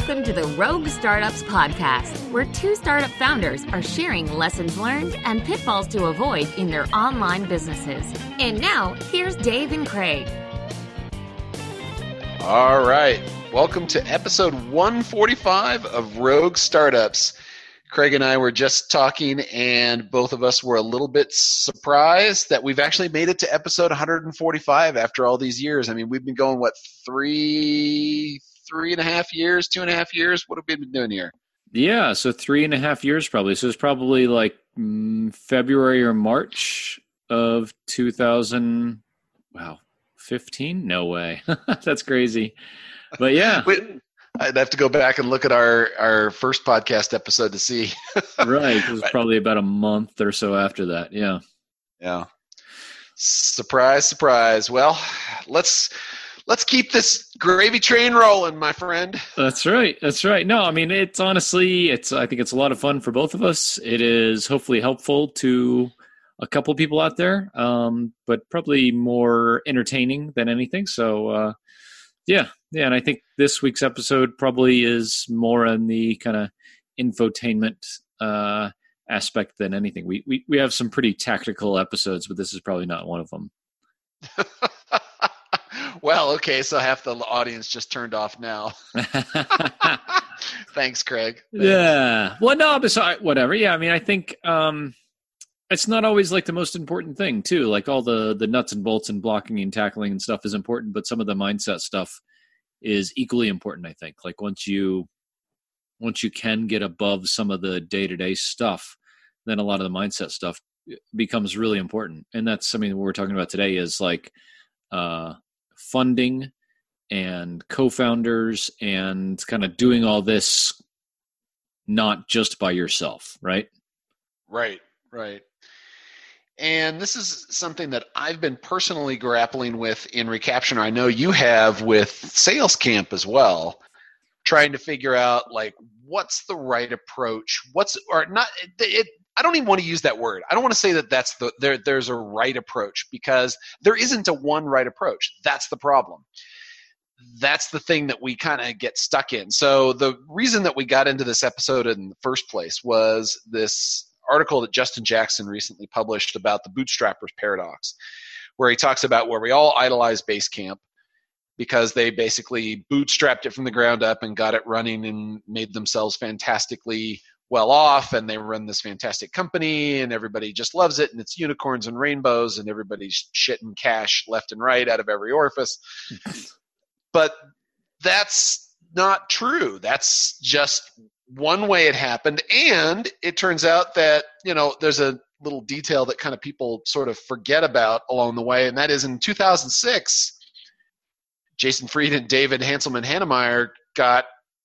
Welcome to the Rogue Startups Podcast, where two startup founders are sharing lessons learned and pitfalls to avoid in their online businesses. And now, here's Dave and Craig. All right. Welcome to episode 145 of Rogue Startups. Craig and I were just talking, and both of us were a little bit surprised that we've actually made it to episode 145 after all these years. I mean, we've been going, three and a half years, 2.5 years? What have we been doing here? Yeah, so 3.5 years probably. So it's probably like February or March of 2015? No way. That's crazy. But yeah. I'd have to go back and look at our first podcast episode to see. Right. It was probably about a month or so after that. Yeah. Yeah. Surprise, surprise. Well, let's keep this gravy train rolling, my friend. That's right. That's right. No, I mean, it's honestly, I think it's a lot of fun for both of us. It is hopefully helpful to a couple people out there, but probably more entertaining than anything. So, yeah. And I think this week's episode probably is more on the kind of infotainment aspect than anything. We have some pretty tactical episodes, but this is probably not one of them. Well, okay, so half the audience just turned off now. Thanks, Craig. Thanks. Yeah. Well, no, besides, whatever. Yeah, I mean, I think it's not always like the most important thing, too. Like all the nuts and bolts and blocking and tackling and stuff is important, but some of the mindset stuff is equally important, I think. Like once you can get above some of the day-to-day stuff, then a lot of the mindset stuff becomes really important. And that's something that we're talking about today is like funding and co-founders and kind of doing all this not just by yourself, right? Right. And this is something that I've been personally grappling with in Recaption. I know you have with Sales Camp as well, trying to figure out like what's the right approach. I don't even want to use that word. I don't want to say that there's a right approach because there isn't a one right approach. That's the problem. That's the thing that we kind of get stuck in. So the reason that we got into this episode in the first place was this article that Justin Jackson recently published about the bootstrappers paradox, where he talks about where we all idolize Basecamp because they basically bootstrapped it from the ground up and got it running and made themselves fantastically well off, and they run this fantastic company and everybody just loves it and it's unicorns and rainbows and everybody's shitting cash left and right out of every orifice. But that's not true. That's just one way it happened. And it turns out that, there's a little detail that kind of people sort of forget about along the way. And that is in 2006, Jason Fried and David Hanselman-Hanemeyer got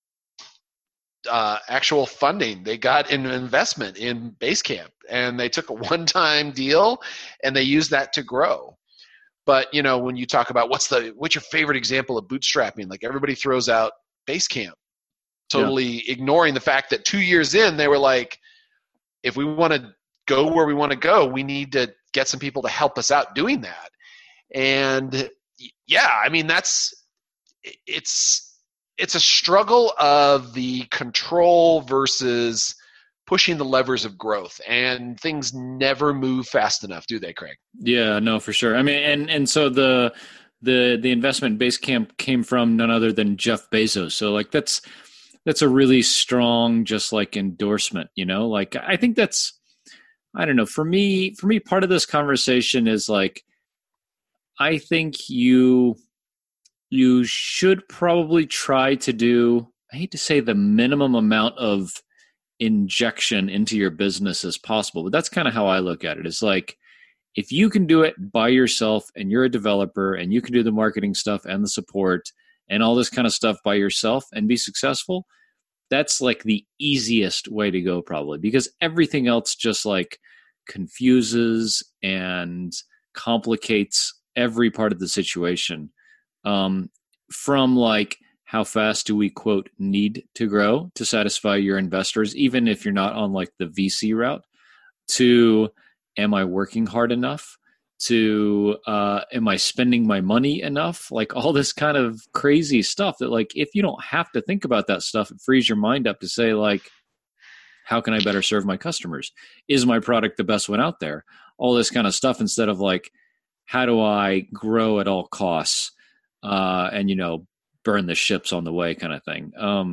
actual funding. They got an investment in Basecamp, and they took a one-time deal and they used that to grow. But when you talk about what's your favorite example of bootstrapping, like everybody throws out Basecamp, totally ignoring the fact that 2 years in they were like, if we want to go where we want to go, we need to get some people to help us out doing that. And yeah, I mean it's a struggle of the control versus pushing the levers of growth, and things never move fast enough, do they, Craig? Yeah, no, for sure. I mean, and so the investment in Basecamp came from none other than Jeff Bezos. So like that's a really strong, just like endorsement, like I think I don't know, for me, part of this conversation is like, I think you should probably try to do, I hate to say the minimum amount of injection into your business as possible, but that's kind of how I look at it. It's like, if you can do it by yourself and you're a developer and you can do the marketing stuff and the support and all this kind of stuff by yourself and be successful, that's like the easiest way to go probably, because everything else just like confuses and complicates every part of the situation. From like, how fast do we, quote, need to grow to satisfy your investors, even if you're not on like the VC route, to am I working hard enough? to am I spending my money enough? Like all this kind of crazy stuff that like if you don't have to think about that stuff, it frees your mind up to say like, how can I better serve my customers? Is my product the best one out there? All this kind of stuff instead of like, how do I grow at all costs and, burn the ships on the way kind of thing.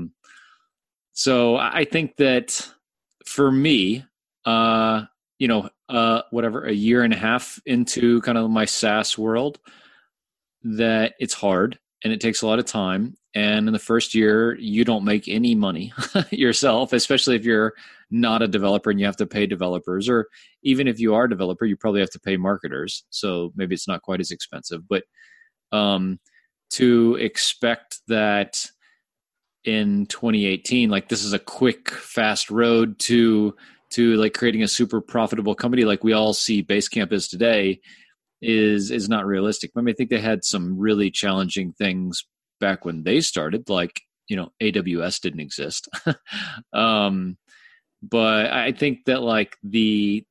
So I think that for me, whatever, a year and a half into kind of my SaaS world, that it's hard and it takes a lot of time. And in the first year, you don't make any money yourself, especially if you're not a developer and you have to pay developers, or even if you are a developer, you probably have to pay marketers. So maybe it's not quite as expensive, but to expect that in 2018, like this is a quick, fast road to like creating a super profitable company like we all see Basecamp is today is not realistic. I mean, I think they had some really challenging things back when they started, like, AWS didn't exist. But I think that like the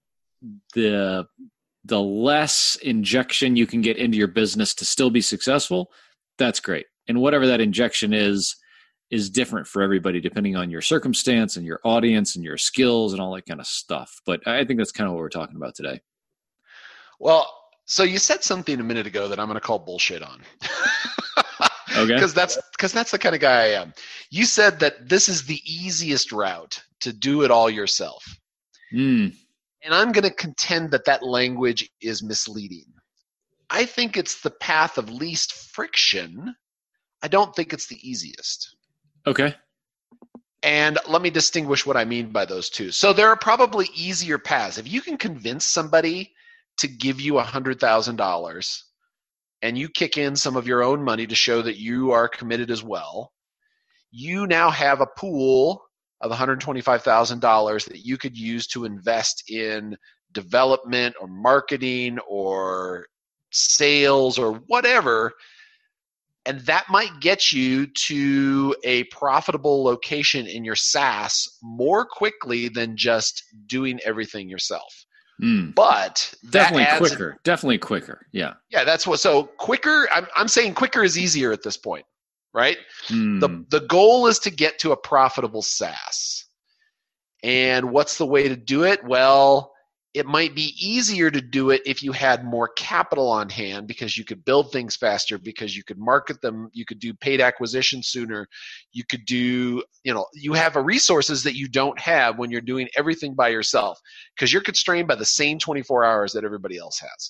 less injection you can get into your business to still be successful, that's great. And whatever that injection is different for everybody depending on your circumstance and your audience and your skills and all that kind of stuff. But I think that's kind of what we're talking about today. Well, so you said something a minute ago that I'm going to call bullshit on. Okay. Because that's the kind of guy I am. You said that this is the easiest route to do it all yourself. Mm. And I'm going to contend that language is misleading. I think it's the path of least friction. I don't think it's the easiest. Okay. And let me distinguish what I mean by those two. So there are probably easier paths. If you can convince somebody to give you $100,000 and you kick in some of your own money to show that you are committed as well, you now have a pool of $125,000 that you could use to invest in development or marketing or sales or whatever. And that might get you to a profitable location in your SaaS more quickly than just doing everything yourself. Mm. But definitely quicker. Yeah. Yeah, that's what. So quicker. I'm saying quicker is easier at this point, right? Mm. The goal is to get to a profitable SaaS. And what's the way to do it? Well, it might be easier to do it if you had more capital on hand because you could build things faster, because you could market them, you could do paid acquisition sooner, you could do, you have resources that you don't have when you're doing everything by yourself because you're constrained by the same 24 hours that everybody else has.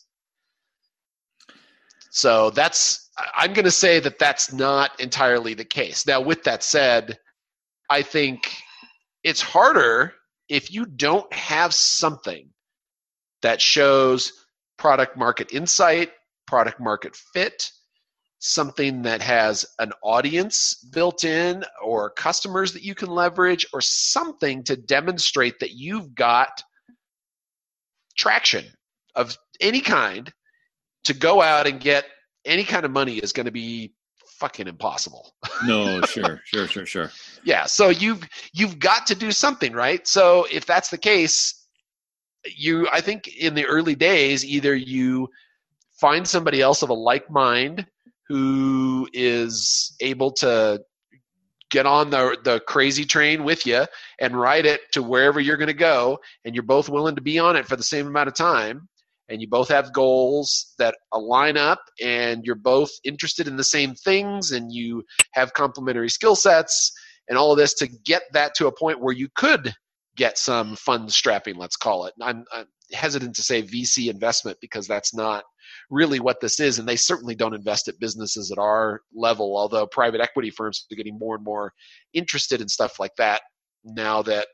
So I'm going to say that that's not entirely the case. Now, with that said, I think it's harder if you don't have something that shows product market insight, product market fit, something that has an audience built in or customers that you can leverage, or something to demonstrate that you've got traction of any kind. To go out and get any kind of money is going to be fucking impossible. No, sure. Yeah, so you've got to do something, right? So if that's the case, I think in the early days, either you find somebody else of a like mind who is able to get on the crazy train with you and ride it to wherever you're going to go, and you're both willing to be on it for the same amount of time, and you both have goals that align up, and you're both interested in the same things, and you have complementary skill sets and all of this to get that to a point where you could get some fund strapping, let's call it. I'm hesitant to say VC investment because that's not really what this is, and they certainly don't invest at businesses at our level, although private equity firms are getting more and more interested in stuff like that now that,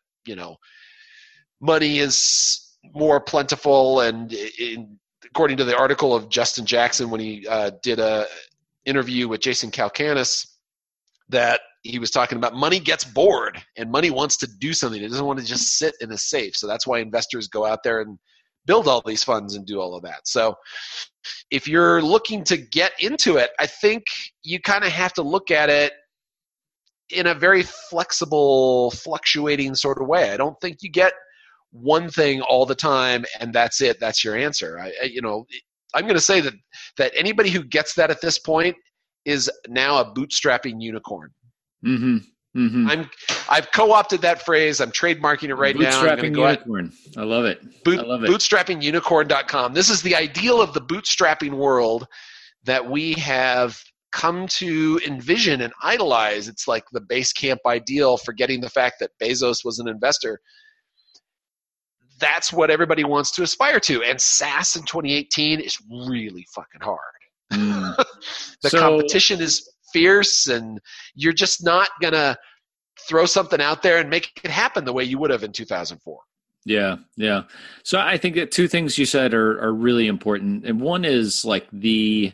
money is more plentiful. And according to the article of Justin Jackson when he did a interview with Jason Calacanis, that he was talking about money gets bored and money wants to do something. It doesn't want to just sit in a safe. So that's why investors go out there and build all these funds and do all of that. So if you're looking to get into it, I think you kind of have to look at it in a very flexible, fluctuating sort of way. I don't think you get one thing all the time and that's it. That's your answer. I'm going to say that anybody who gets that at this point is now a bootstrapping unicorn. Mm-hmm. Mm-hmm. I've co-opted that phrase. I'm trademarking it right now. Bootstrapping unicorn. I love it. I love it. Bootstrappingunicorn.com. This is the ideal of the bootstrapping world that we have come to envision and idolize. It's like the base camp ideal, forgetting the fact that Bezos was an investor. That's what everybody wants to aspire to. And SaaS in 2018 is really fucking hard. The competition is fierce, and you're just not going to throw something out there and make it happen the way you would have in 2004. Yeah. Yeah. So I think that two things you said are really important. And one is like the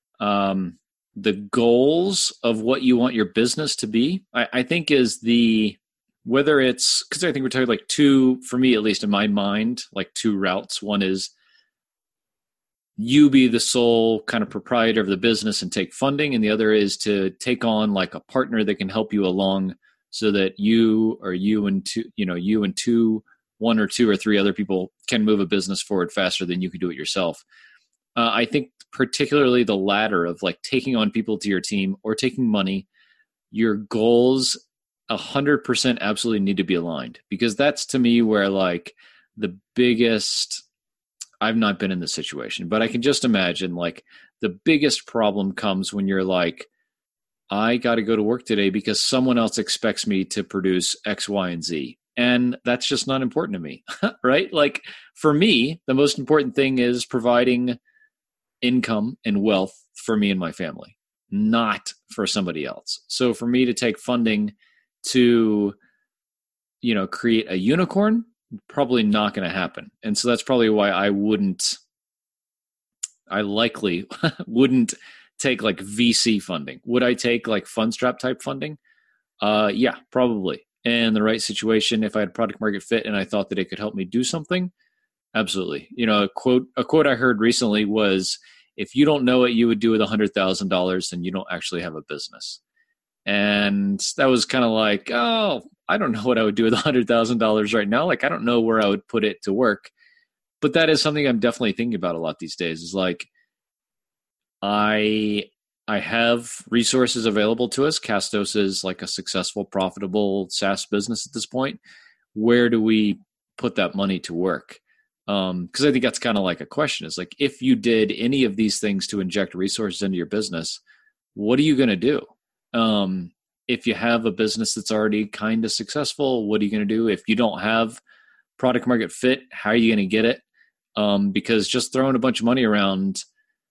goals of what you want your business to be, I think is whether it's, because I think we're talking like two, for me, at least in my mind, like two routes. One is you be the sole kind of proprietor of the business and take funding. And the other is to take on like a partner that can help you along so that one or two or three other people can move a business forward faster than you can do it yourself. I think particularly the latter of like taking on people to your team or taking money, your goals 100% absolutely need to be aligned, because that's to me where like the biggest, I've not been in this situation, but I can just imagine like the biggest problem comes when you're like, I got to go to work today because someone else expects me to produce X, Y, and Z. And that's just not important to me, right? Like for me, the most important thing is providing income and wealth for me and my family, not for somebody else. So for me to take funding to, create a unicorn, probably not going to happen. And so that's probably why I likely wouldn't take like VC funding. Would I take like Fundstrap type funding? Yeah, probably. In the right situation, if I had product market fit and I thought that it could help me do something, absolutely. A quote I heard recently was, if you don't know what you would do with $100,000, then you don't actually have a business. And that was kind of like, oh, I don't know what I would do with $100,000 right now. Like, I don't know where I would put it to work. But that is something I'm definitely thinking about a lot these days, is like, I have resources available to us. Castos is like a successful, profitable SaaS business at this point. Where do we put that money to work? Because I think that's kind of like a question, is like, if you did any of these things to inject resources into your business, what are you going to do? If you have a business that's already kind of successful, what are you going to do? If you don't have product market fit, how are you going to get it? Because just throwing a bunch of money around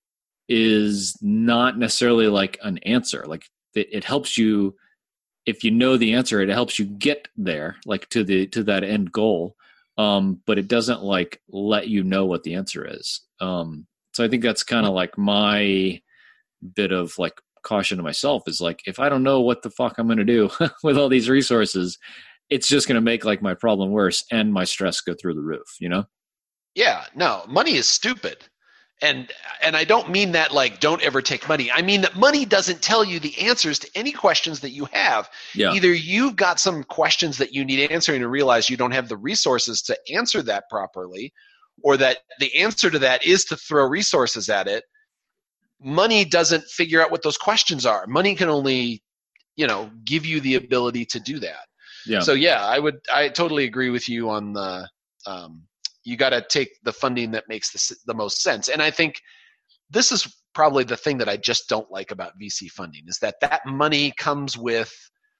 is not necessarily like an answer. Like it helps you, if you know the answer, it helps you get there, like to that end goal. But it doesn't like let you know what the answer is. So I think that's kind of like my bit of like caution to myself, is like, if I don't know what the fuck I'm going to do with all these resources, it's just going to make like my problem worse and my stress go through the roof, Yeah, no, money is stupid. And I don't mean that like don't ever take money. I mean that money doesn't tell you the answers to any questions that you have. Yeah. Either you've got some questions that you need answering and realize you don't have the resources to answer that properly, or that the answer to that is to throw resources at it. Money doesn't figure out what those questions are. Money can only, give you the ability to do that. Yeah. So yeah, I totally agree with you on the, you got to take the funding that makes the most sense. And I think this is probably the thing that I just don't like about VC funding, is that money comes with,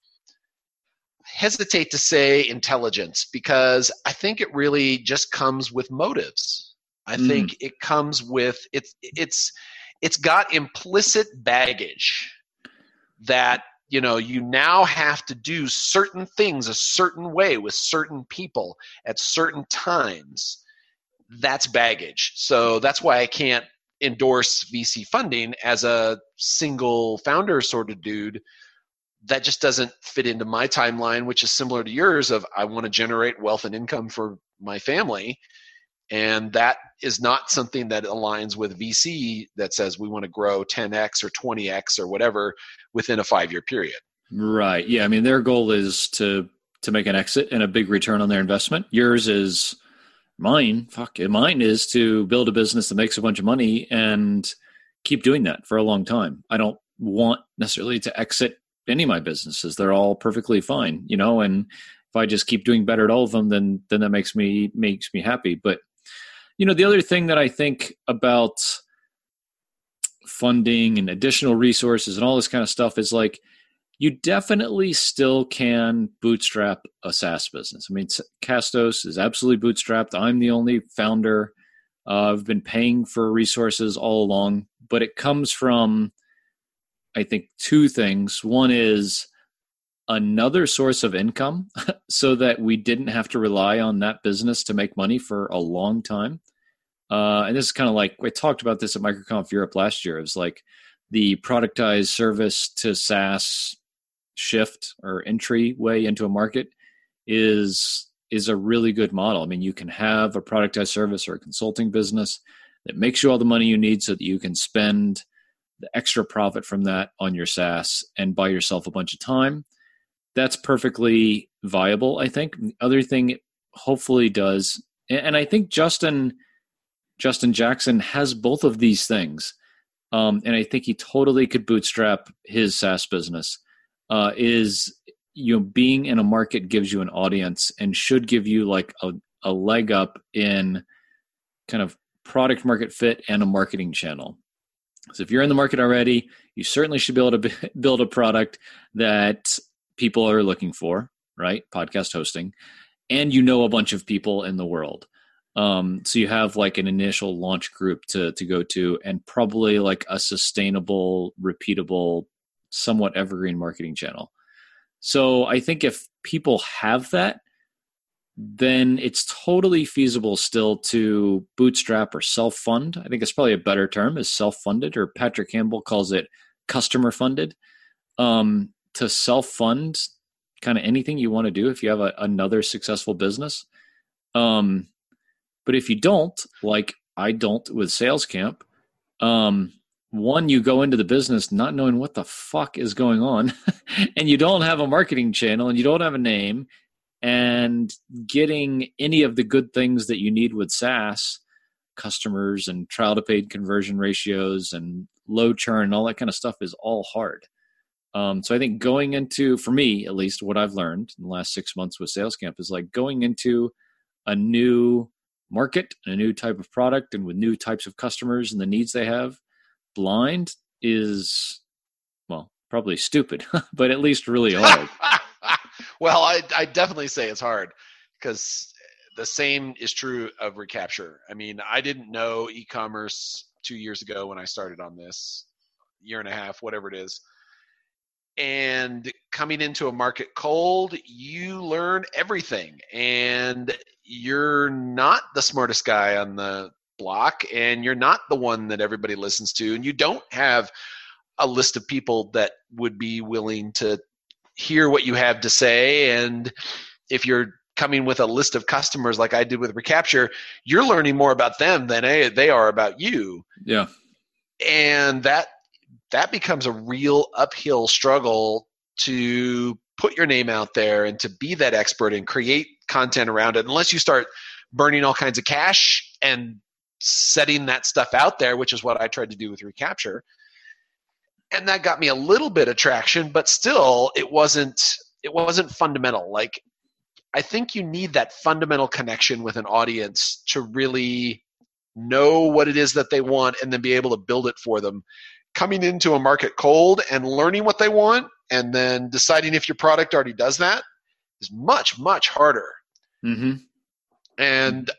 hesitate to say intelligence, because I think it really just comes with motives. I think it comes with, it's got implicit baggage that, you now have to do certain things a certain way with certain people at certain times. That's baggage. So that's why I can't endorse VC funding as a single founder sort of dude. That just doesn't fit into my timeline, which is similar to yours of, I want to generate wealth and income for my family. And that is not something that aligns with VC that says we want to grow 10x or 20x or whatever within a 5-year period. Right. Yeah. I mean, their goal is to to make an exit and a big return on their investment. Yours is mine is to build a business that makes a bunch of money and keep doing that for a long time. I don't want necessarily to exit any of my businesses. They're all perfectly fine, and if I just keep doing better at all of them, then that makes me happy. But, the other thing that I think about funding and additional resources and all this kind of stuff is like, you definitely still can bootstrap a SaaS business. I mean, Castos is absolutely bootstrapped. I'm the only founder. I've been paying for resources all along, but it comes from, I think, two things. One is another source of income so that we didn't have to rely on that business to make money for a long time. And this is kind of like, we talked about this at MicroConf Europe last year. It was like the productized service to SaaS shift or entry way into a market is a really good model. I mean, you can have a productized service or a consulting business that makes you all the money you need so that you can spend the extra profit from that on your SaaS and buy yourself a bunch of time. That's perfectly viable, I think. The other thing it hopefully does, and I think Justin Jackson has both of these things, and I think he totally could bootstrap his SaaS business, is being in a market gives you an audience and should give you like a leg up in kind of product market fit and a marketing channel. So if you're in the market already, you certainly should be able to build a product that people are looking for, right? Podcast hosting, and a bunch of people in the world. So you have like an initial launch group to go to, and probably like a sustainable, repeatable, somewhat evergreen marketing channel. So I think if people have that, then it's totally feasible still to bootstrap or self-fund. I think it's probably a better term is self-funded, or Patrick Campbell calls it customer funded. To self-fund kind of anything you want to do if you have another successful business. But if you don't, like I don't with Sales Camp, one, you go into the business not knowing what the fuck is going on, and you don't have a marketing channel, and you don't have a name, and getting any of the good things that you need with SaaS, customers and trial to paid conversion ratios and low churn and all that kind of stuff is all hard. So I think going into, for me at least, what I've learned in the last 6 months with Sales Camp is like going into a new market, a new type of product, and with new types of customers and the needs they have, blind is, well, probably stupid, but at least really hard. Well, I definitely say it's hard, because the same is true of Recapture. I mean, I didn't know e-commerce 2 years ago when I started on this, year and a half, whatever it is. And coming into a market cold, you learn everything, and you're not the smartest guy on the block, and you're not the one that everybody listens to, and you don't have a list of people that would be willing to hear what you have to say. And if you're coming with a list of customers like I did with Recapture, you're learning more about them than they are about you. Yeah. And that becomes a real uphill struggle to put your name out there and to be that expert and create content around it, unless you start burning all kinds of cash and setting that stuff out there, which is what I tried to do with Recapture. And that got me a little bit of traction, but still it wasn't fundamental. Like, I think you need that fundamental connection with an audience to really know what it is that they want and then be able to build it for them. Coming into a market cold and learning what they want and then deciding if your product already does that is much, much harder. Mm-hmm. And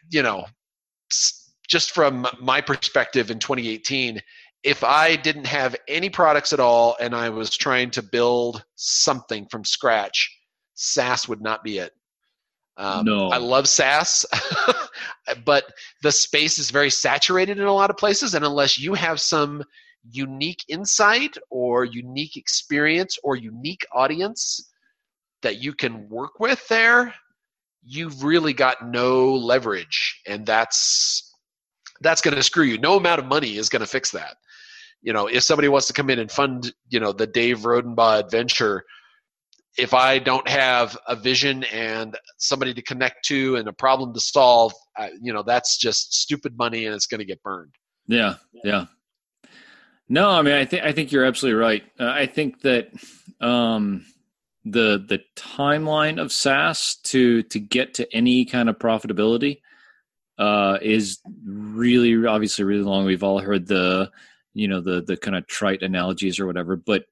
just from my perspective in 2018, if I didn't have any products at all and I was trying to build something from scratch, SaaS would not be it. No. I love SaaS, but the space is very saturated in a lot of places. And unless you have some unique insight or unique experience or unique audience that you can work with there, you've really got no leverage. And that's going to screw you. No amount of money is going to fix that. If somebody wants to come in and fund, the Dave Rodenbaugh adventure, if I don't have a vision and somebody to connect to and a problem to solve, that's just stupid money and it's going to get burned. Yeah. Yeah. No, I mean, I think you're absolutely right. I think that the timeline of SaaS to get to any kind of profitability is really, obviously really long. We've all heard the kind of trite analogies or whatever, but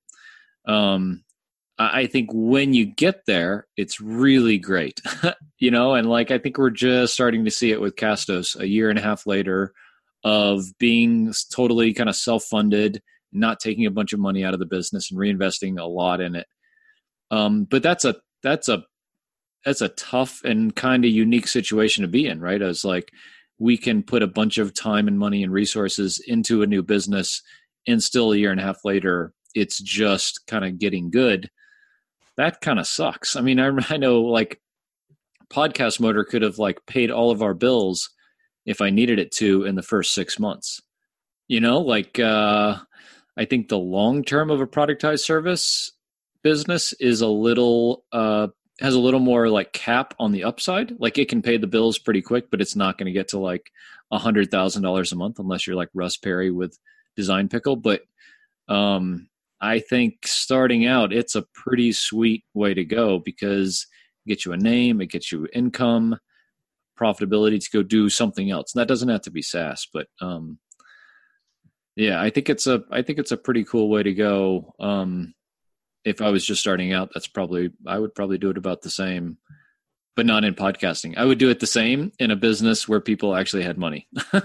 I think when you get there, it's really great, and like, I think we're just starting to see it with Castos a year and a half later of being totally kind of self-funded, not taking a bunch of money out of the business and reinvesting a lot in it. But that's a tough and kind of unique situation to be in, right? As like, we can put a bunch of time and money and resources into a new business, and still a year and a half later, it's just kind of getting good. That kind of sucks. I mean, I know like Podcast Motor could have like paid all of our bills if I needed it to in the first 6 months. I think the long term of a productized service business is has a little more like cap on the upside. Like, it can pay the bills pretty quick, but it's not going to get to like $100,000 a month unless you're like Russ Perry with Design Pickle. But I think starting out, it's a pretty sweet way to go, because it gets you a name, it gets you income, profitability to go do something else. And that doesn't have to be SaaS, but I think it's a pretty cool way to go. If I was just starting out, I would probably do it about the same, but not in podcasting. I would do it the same in a business where people actually had money.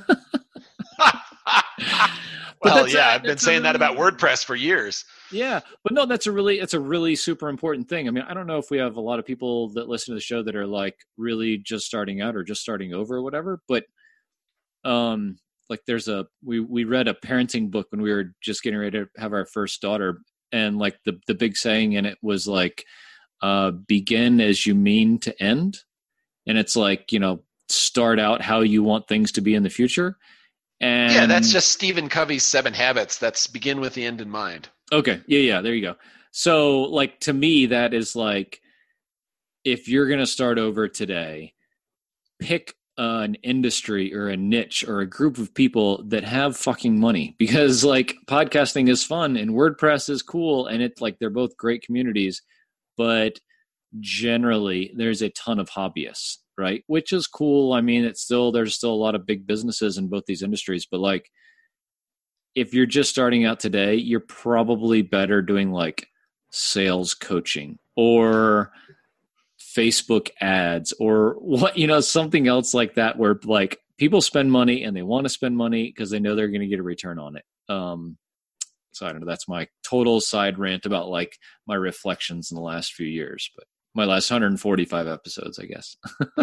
Well, yeah, I've been saying that about WordPress for years. Yeah, but no, it's a really super important thing. I mean, I don't know if we have a lot of people that listen to the show that are like really just starting out or just starting over or whatever, but like we read a parenting book when we were just getting ready to have our first daughter, and like the big saying in it was like, begin as you mean to end. And it's like, start out how you want things to be in the future. And yeah, that's just Stephen Covey's 7 Habits. That's begin with the end in mind. Okay. Yeah. There you go. So like, to me, that is like, if you're going to start over today, pick an industry or a niche or a group of people that have fucking money, because like, podcasting is fun and WordPress is cool. And it's like, they're both great communities, but generally there's a ton of hobbyists, right? Which is cool. I mean, there's still a lot of big businesses in both these industries, but like, if you're just starting out today, you're probably better doing like sales coaching or Facebook ads or what, something else like that, where like people spend money and they want to spend money because they know they're going to get a return on it. So I don't know, that's my total side rant about like my reflections in the last few years, but my last 145 episodes, I guess.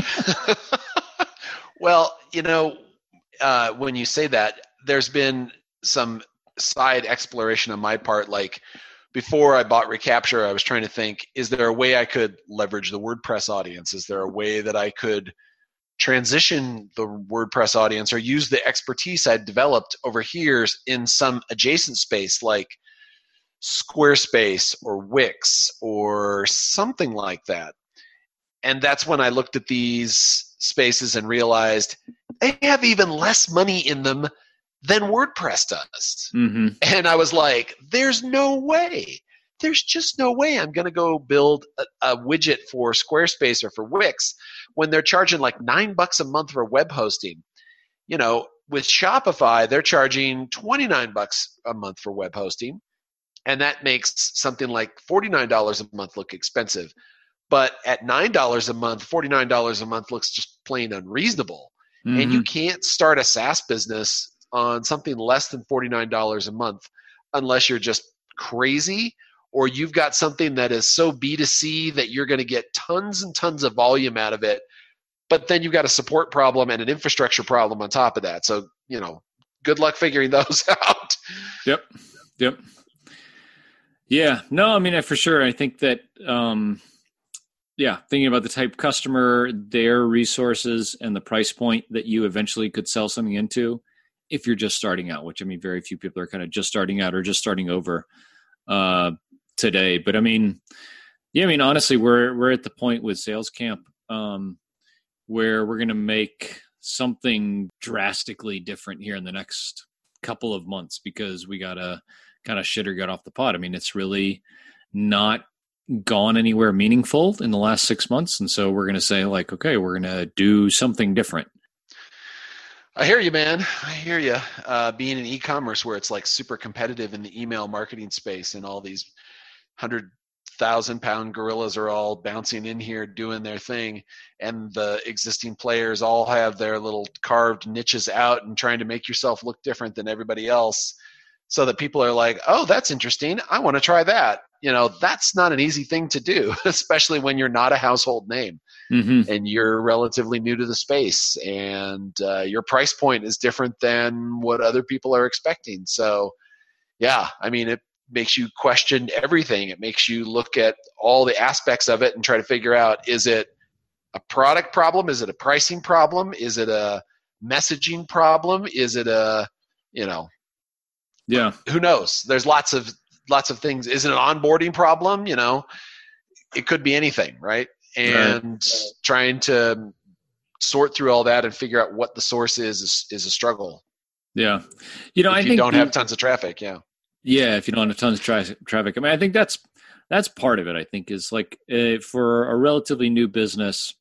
Well, when you say that, there's been some side exploration on my part. Like, before I bought Recapture, I was trying to think, is there a way I could leverage the WordPress audience? Is there a way that I could transition the WordPress audience or use the expertise I'd developed over here in some adjacent space like Squarespace or Wix or something like that? And that's when I looked at these spaces and realized they have even less money in them than WordPress does. Mm-hmm. And I was like, there's no way. There's just no way I'm going to go build a widget for Squarespace or for Wix when they're charging like $9 a month for web hosting. With Shopify, they're charging $29 a month for web hosting. And that makes something like $49 a month look expensive. But at $9 a month, $49 a month looks just plain unreasonable. Mm-hmm. And you can't start a SaaS business on something less than $49 a month unless you're just crazy, or you've got something that is so B2C that you're going to get tons and tons of volume out of it, but then you've got a support problem and an infrastructure problem on top of that. So, good luck figuring those out. Yep. Yeah, no, I mean, for sure. I think that, thinking about the type of customer, their resources, and the price point that you eventually could sell something into, if you're just starting out, which I mean, very few people are kind of just starting out or just starting over today. But I mean, Yeah, I mean, honestly, we're at the point with Sales Camp where we're going to make something drastically different here in the next couple of months because we got to kind of shit or get off the pot. I mean, it's really not gone anywhere meaningful in the last 6 months, and so we're going to say like, okay, we're going to do something different. I hear you, man. I hear you. Being in e-commerce where it's like super competitive in the email marketing space and all these 100,000-pound gorillas are all bouncing in here doing their thing, and the existing players all have their little carved niches out and trying to make yourself look different than everybody else so that people are like, oh, that's interesting. I want to try that. That's not an easy thing to do, especially when you're not a household name. Mm-hmm. And you're relatively new to the space, and your price point is different than what other people are expecting. So, yeah, I mean, it makes you question everything. It makes you look at all the aspects of it and try to figure out, is it a product problem? Is it a pricing problem? Is it a messaging problem? Is it a, yeah, who knows? There's lots of things. Is it an onboarding problem? It could be anything, right? And trying to sort through all that and figure out what the source is a struggle. Yeah. If you don't have tons of traffic. Yeah. Yeah. If you don't have tons of traffic. I mean, I think that's part of it, I think, is like for a relatively new business,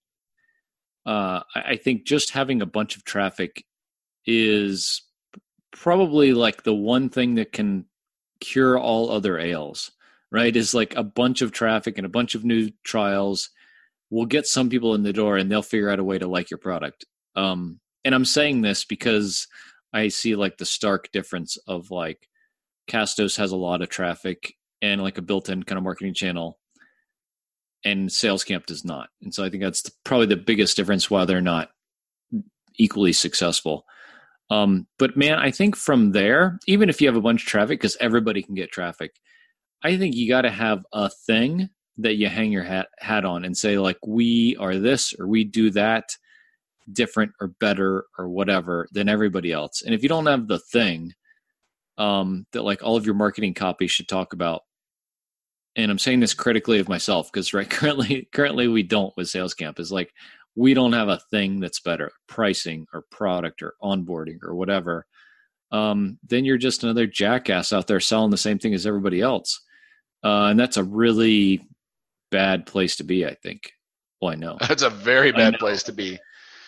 I think just having a bunch of traffic is probably like the one thing that can cure all other ails, right? Is like a bunch of traffic and a bunch of new trials will get some people in the door and they'll figure out a way to like your product. And I'm saying this because I see like the stark difference of like Castos has a lot of traffic and like a built-in kind of marketing channel, and Sales Camp does not. And so I think that's probably the biggest difference why they're not equally successful. But man, I think from there, even if you have a bunch of traffic, because everybody can get traffic, I think you got to have a thing that you hang your hat on and say like, we are this or we do that different or better or whatever than everybody else. And if you don't have the thing that like all of your marketing copy should talk about, and I'm saying this critically of myself because currently we don't with Sales Camp, is like we don't have a thing that's better, pricing or product or onboarding or whatever. Then you're just another jackass out there selling the same thing as everybody else. And that's a really bad place to be, I think. Well, I know. That's a very bad place to be.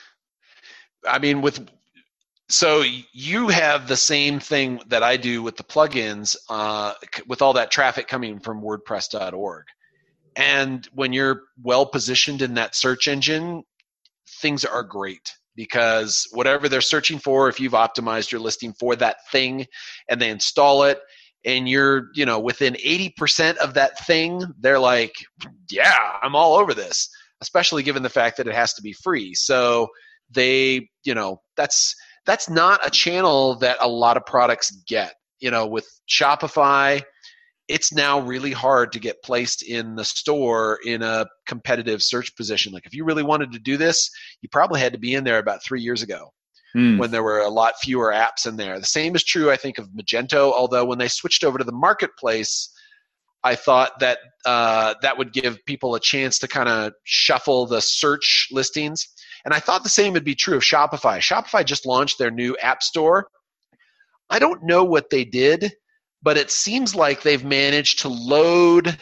I mean, so you have the same thing that I do with the plugins, with all that traffic coming from WordPress.org. And when you're well positioned in that search engine, things are great because whatever they're searching for, if you've optimized your listing for that thing and they install it, and you're, within 80% of that thing, they're like, yeah, I'm all over this, especially given the fact that it has to be free. So they, that's not a channel that a lot of products get. With Shopify, it's now really hard to get placed in the store in a competitive search position. Like if you really wanted to do this, you probably had to be in there about 3 years ago. When there were a lot fewer apps in there. The same is true, I think, of Magento, although when they switched over to the marketplace, I thought that that would give people a chance to kind of shuffle the search listings. And I thought the same would be true of Shopify. Shopify just launched their new app store. I don't know what they did, but it seems like they've managed to loaded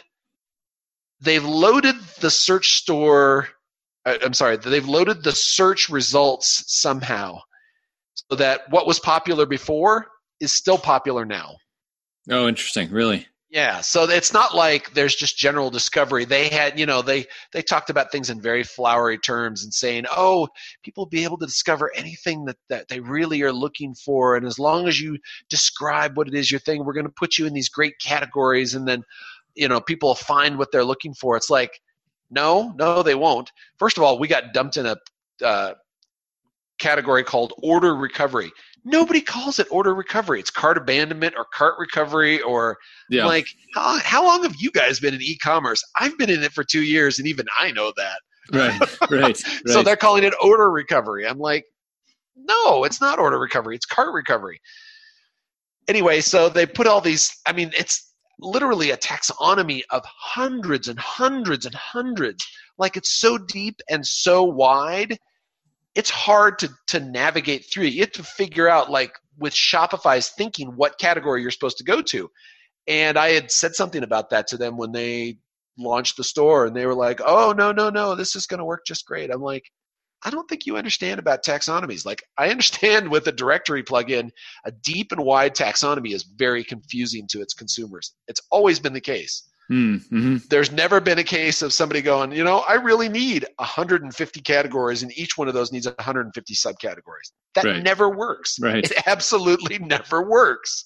the search store. They've loaded the search results somehow, so that what was popular before is still popular now. Oh, interesting. Really? Yeah. So it's not like there's just general discovery. They had, they talked about things in very flowery terms and saying, oh, people will be able to discover anything that they really are looking for. And as long as you describe what it is your thing, we're going to put you in these great categories. And then, people will find what they're looking for. It's like, no, they won't. First of all, we got dumped in a category called order recovery. Nobody calls it order recovery. It's cart abandonment or cart recovery or like, how long have you guys been in e-commerce? I've been in it for 2 years and even I know that. Right. So they're calling it order recovery. I'm like, no, it's not order recovery. It's cart recovery. Anyway, so they put all these, literally a taxonomy of hundreds and hundreds and hundreds. Like, it's so deep and so wide, it's hard to navigate through. You have to figure out, like, with Shopify's thinking, what category you're supposed to go to. And I had said something about that to them when they launched the store, and they were like, oh, no, this is going to work just great. I'm like, I don't think you understand about taxonomies. Like, I understand with a directory plugin, a deep and wide taxonomy is very confusing to its consumers. It's always been the case. Mm-hmm. There's never been a case of somebody going, I really need 150 categories, and each one of those needs 150 subcategories. That never works. Right. It absolutely never works.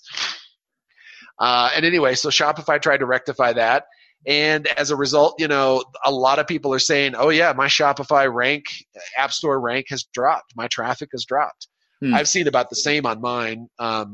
And anyway, so Shopify tried to rectify that. And as a result, a lot of people are saying, oh yeah, my Shopify App Store rank has dropped. My traffic has dropped. I've seen about the same on mine.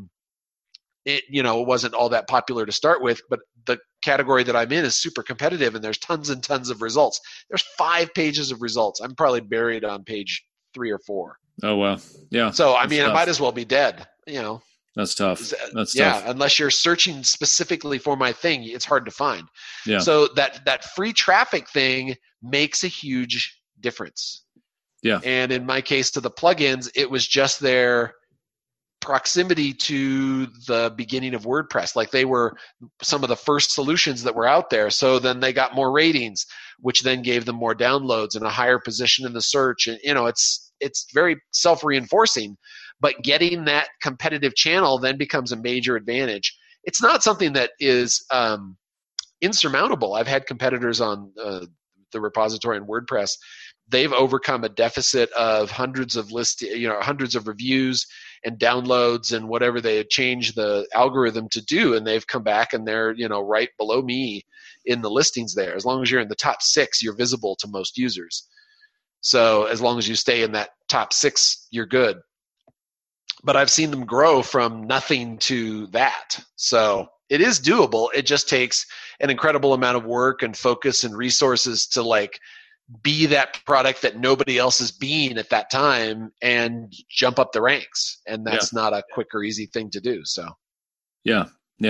It wasn't all that popular to start with, but the category that I'm in is super competitive, and there's tons and tons of results. There's 5 pages of results. I'm probably buried on page 3 or 4. Oh, wow. Yeah. So, I might as well be dead, That's tough. Yeah, unless you're searching specifically for my thing, it's hard to find. Yeah. So that free traffic thing makes a huge difference. Yeah. And in my case, to the plugins, it was just their proximity to the beginning of WordPress. Like, they were some of the first solutions that were out there. So then they got more ratings, which then gave them more downloads and a higher position in the search. And, it's very self-reinforcing. But getting that competitive channel then becomes a major advantage. It's not something that is insurmountable. I've had competitors on the repository in WordPress. They've overcome a deficit of hundreds of hundreds of reviews and downloads and whatever they had changed the algorithm to do, and they've come back and they're right below me in the listings there. As long as you're in the top 6, you're visible to most users. So as long as you stay in that top 6, you're good. But I've seen them grow from nothing to that. So it is doable. It just takes an incredible amount of work and focus and resources to be that product that nobody else is being at that time and jump up the ranks. And that's not a quick or easy thing to do. So yeah.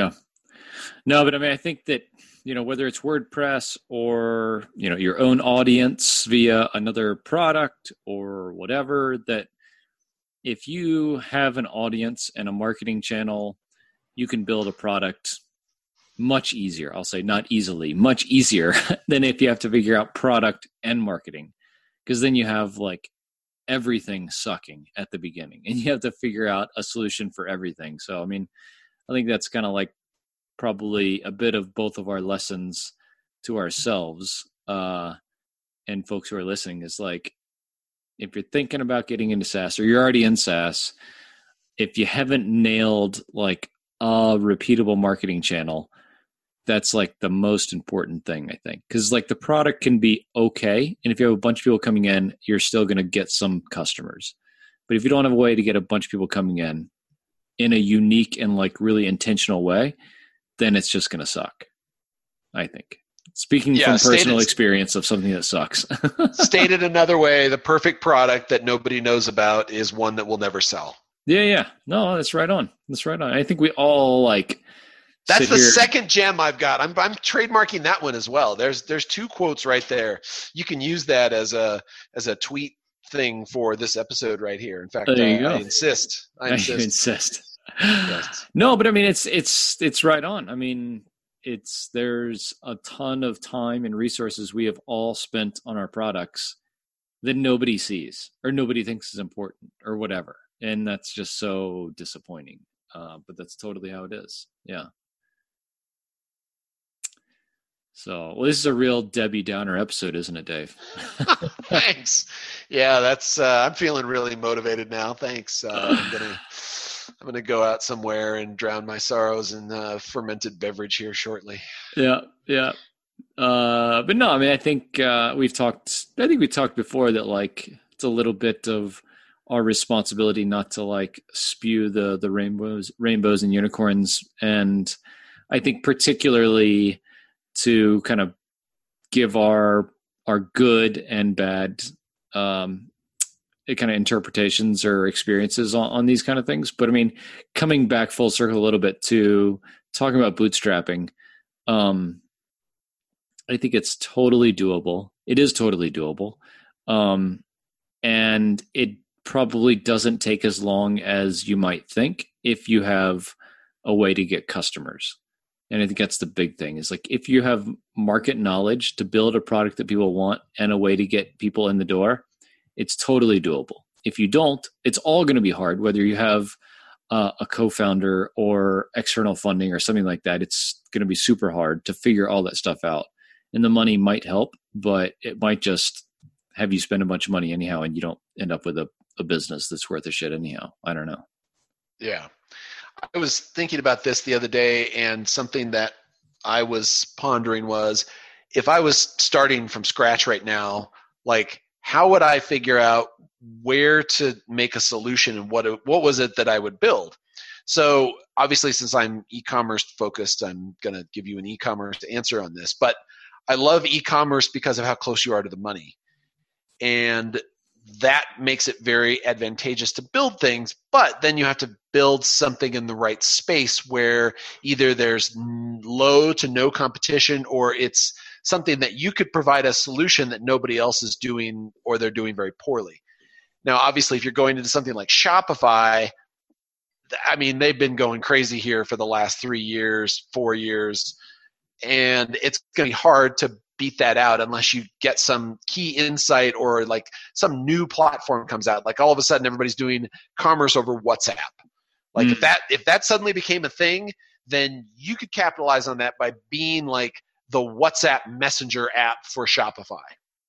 No, but I think that, whether it's WordPress or, your own audience via another product or whatever, that if you have an audience and a marketing channel, you can build a product much easier. I'll say not easily, much easier than if you have to figure out product and marketing. Because then you have everything sucking at the beginning and you have to figure out a solution for everything. So, I think that's kind of probably a bit of both of our lessons to ourselves and folks who are listening is if you're thinking about getting into SaaS or you're already in SaaS, if you haven't nailed a repeatable marketing channel, that's the most important thing, I think. Because the product can be okay. And if you have a bunch of people coming in, you're still going to get some customers. But if you don't have a way to get a bunch of people coming in a unique and really intentional way, then it's just going to suck, I think. Speaking from personal experience of something that sucks. Stated another way, the perfect product that nobody knows about is one that will never sell. Yeah. No, that's right on. I think we all That's the second gem I've got. I'm trademarking that one as well. There's 2 quotes right there. You can use that as a tweet thing for this episode right here. In fact, I insist. You insist. Yes. No, but it's right on. There's a ton of time and resources we have all spent on our products that nobody sees or nobody thinks is important or whatever. And that's just so disappointing. But that's totally how it is. Yeah. So, this is a real Debbie Downer episode, isn't it, Dave? Thanks. Yeah, that's. I'm feeling really motivated now. Thanks. I'm gonna go out somewhere and drown my sorrows in fermented beverage here shortly. Yeah. But no, I think we've talked. I think we talked before that it's a little bit of our responsibility not to spew the rainbows and unicorns, and I think particularly to kind of give our good and bad kind of interpretations or experiences on these kind of things. But coming back full circle a little bit to talking about bootstrapping, I think it's totally doable. It is totally doable. And it probably doesn't take as long as you might think if you have a way to get customers. And I think that's the big thing is like, if you have market knowledge to build a product that people want and a way to get people in the door, it's totally doable. If you don't, it's all going to be hard, whether you have a co-founder or external funding or something like that. It's going to be super hard to figure all that stuff out. And the money might help, but it might just have you spend a bunch of money anyhow, and you don't end up with a business that's worth a shit anyhow. I don't know. Yeah. I was thinking about this the other day, and something that I was pondering was, if I was starting from scratch right now, like, how would I figure out where to make a solution and what was it that I would build? So obviously, since I'm e-commerce focused, I'm going to give you an e-commerce answer on this, but I love e-commerce because of how close you are to the money. And that makes it very advantageous to build things, but then you have to build something in the right space where either there's low to no competition, or it's something that you could provide a solution that nobody else is doing, or they're doing very poorly. Now, obviously, if you're going into something like Shopify, I mean, they've been going crazy here for the last 3 years, 4 years, and it's going to be hard to beat that out unless you get some key insight, or like some new platform comes out. Like all of a sudden everybody's doing commerce over WhatsApp. Like if that suddenly became a thing, then you could capitalize on that by being like the WhatsApp messenger app for Shopify.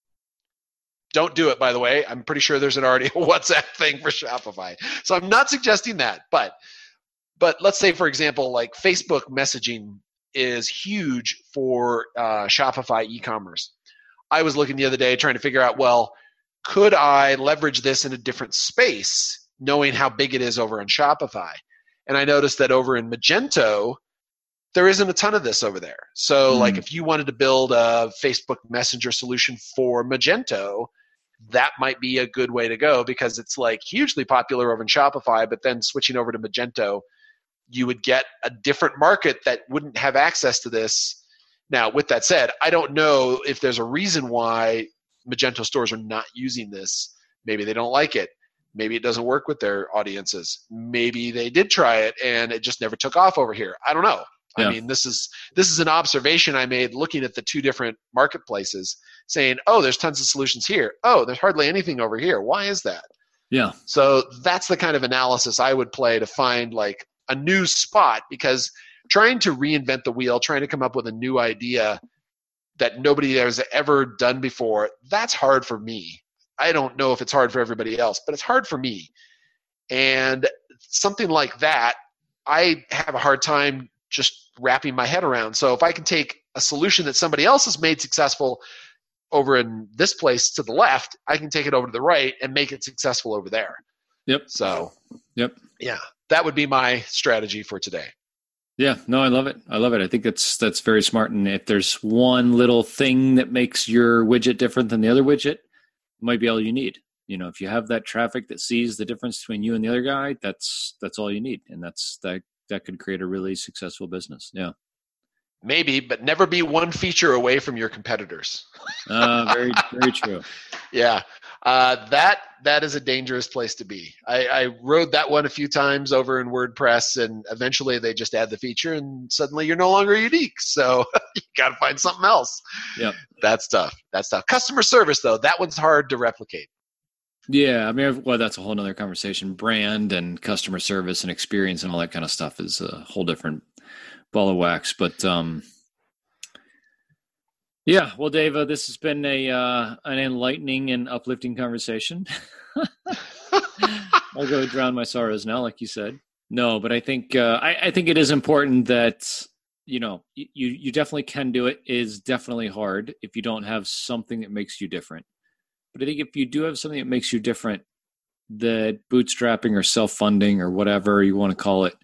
Don't do it, by the way. I'm pretty sure there's already a WhatsApp thing for Shopify. So I'm not suggesting that, but let's say, for example, like Facebook messaging is huge for Shopify e-commerce. I was looking the other day trying to figure out, well, could I leverage this in a different space, knowing how big it is over on Shopify? And I noticed that over in Magento, there isn't a ton of this over there. So like if you wanted to build a Facebook Messenger solution for Magento, that might be a good way to go, because it's like hugely popular over in Shopify, but then switching over to Magento, you would get a different market that wouldn't have access to this. Now, with that said, I don't know if there's a reason why Magento stores are not using this. Maybe they don't like it. Maybe it doesn't work with their audiences. Maybe they did try it and it just never took off over here. I don't know. Yeah. I mean, this is an observation I made looking at the two different marketplaces, saying, oh, there's tons of solutions here. Oh, there's hardly anything over here. Why is that? Yeah. So that's the kind of analysis I would play to find like a new spot, because trying to reinvent the wheel, trying to come up with a new idea that nobody has ever done before, that's hard for me. I don't know if it's hard for everybody else, but it's hard for me. And something like that, I have a hard time just wrapping my head around. So if I can take a solution that somebody else has made successful over in this place to the left, I can take it over to the right and make it successful over there. Yep. So, yep. Yeah, that would be my strategy for today. Yeah, no, I love it. I think that's very smart. And if there's one little thing that makes your widget different than the other widget, it might be all you need. You know, if you have that traffic that sees the difference between you and the other guy, that's all you need. And that could create a really successful business. Yeah. Maybe, but never be one feature away from your competitors. Very, very true. Yeah. That is a dangerous place to be. I rode that one a few times over in WordPress, and eventually they just add the feature and suddenly you're no longer unique. So you got to find something else. Yeah. That's tough. Customer service, though, that one's hard to replicate. Yeah, I mean, well, that's a whole nother conversation. Brand and customer service and experience and all that kind of stuff is a whole different ball of wax. But yeah, well, Dave, this has been an enlightening and uplifting conversation. I'll go drown my sorrows now, like you said. No, but I think it is important that you definitely can do it. It is definitely hard if you don't have something that makes you different. But I think if you do have something that makes you different, that bootstrapping or self-funding or whatever you want to call it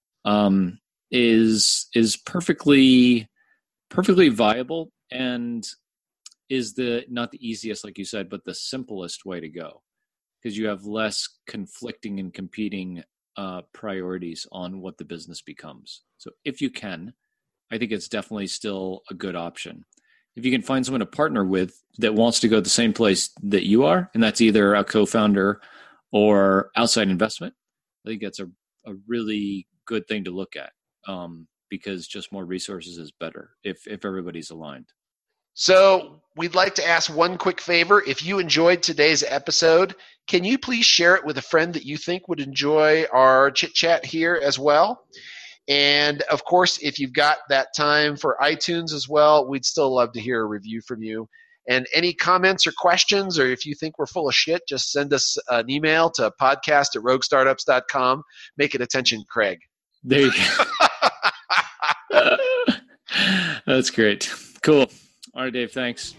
is perfectly viable, and is not the easiest, like you said, but the simplest way to go, because you have less conflicting and competing priorities on what the business becomes. So if you can, I think it's definitely still a good option. If you can find someone to partner with that wants to go the same place that you are, and that's either a co-founder or outside investment, I think that's a really good thing to look at, because just more resources is better if everybody's aligned. So we'd like to ask one quick favor. If you enjoyed today's episode, can you please share it with a friend that you think would enjoy our chit chat here as well? And of course, if you've got that time for iTunes as well, we'd still love to hear a review from you. And any comments or questions, or if you think we're full of shit, just send us an email to podcast@roguestartups.com. Make it attention, Craig. There you go. That's great. Cool. All right, Dave, thanks.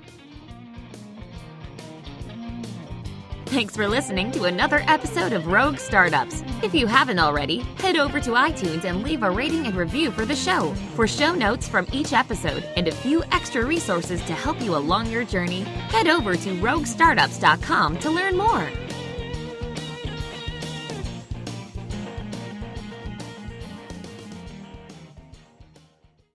Thanks for listening to another episode of Rogue Startups. If you haven't already, head over to iTunes and leave a rating and review for the show. For show notes from each episode and a few extra resources to help you along your journey, head over to roguestartups.com to learn more.